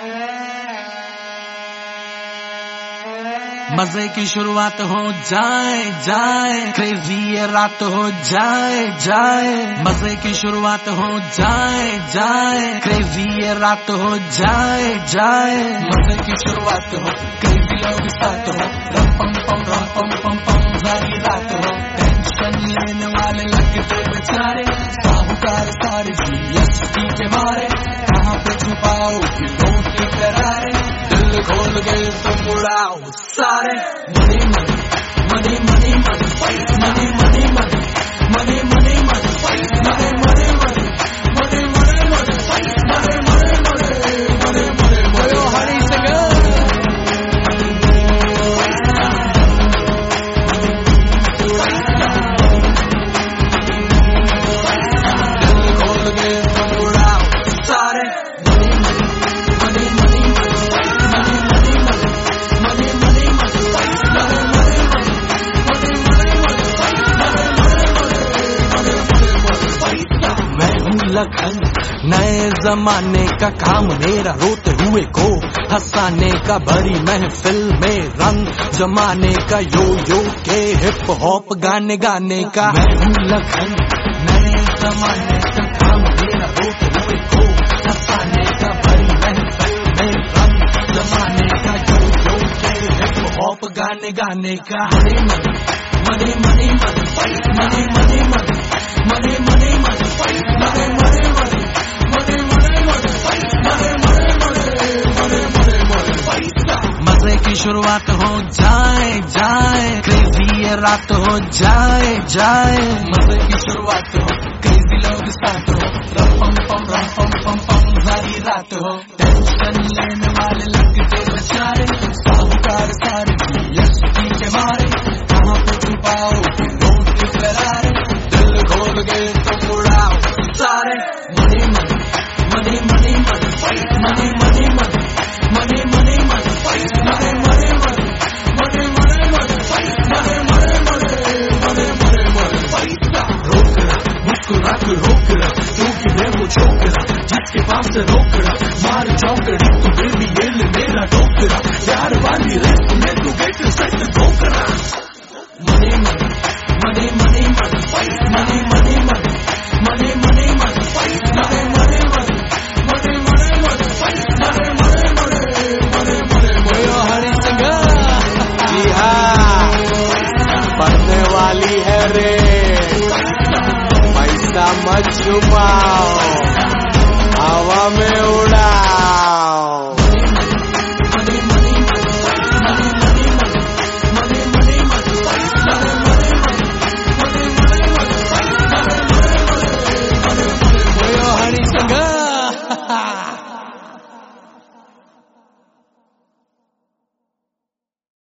मजे की शुरुआत हो जाए जाए, क्रेजी ये रात हो जाए जाए। मजे की शुरुआत हो जाए जाए, क्रेजी ये रात हो जाए जाए। मजे की शुरुआत हो, क्रेजी लोग साथ हो, रम पम पम सारी रात हो। टेंशन लेने वाले लगते बेचारे, साहूकार सारे जीएसटी के मारे। कहाँ पे छुपाओ दिलों के करारे, दिल खोल के तुम उड़ाओ सारे। Money money money money money money money money money money money money money money money money money money Hari Singh दिल खोल के तुम उड़ाओ सारे। लखन नए जमाने का काम मेरा, रोते हुए को हंसाने का, भरी महफिल में रंग जमाने का, यो यो के हिप हॉप गाने गाने का। मैं हूँ लखन नए जमाने का काम मेरा, रोते हुए को हंसाने का, भरी महफिल में रंग जमाने का, यो यो के हिप हॉप गाने गाने का। Money money money money money money money money मजे की शुरुआत हो जाए जाए, क्रेजी ये रात हो जाए जाए। मजे की शुरुआत हो, क्रेजी लोग साथ हो, रम पम सारी रात हो। टेंशन लेने वाले लगते बेचारे, साहूकार सारे जीएसटी के मारे। कहाँ पे छुपाओ दिलों के करारे, दिल खोल के तुम उड़ाओ सारे। Money money money money money money money money money रोकड़ा क्योंकि मैं वो छोकरा जिसके पास से रोकड़ा मार चौकड़ी। तू बेबी ये ले मेरा टोकरा, प्यार वाली रेस में तू गेट सेट ठोकरा। Money money money money money money money money money Hari Singh ji हाँ पढ़ने वाली है रे, पैसा मत छुपाओ, हवा में उड़ाओ। हरी सिंह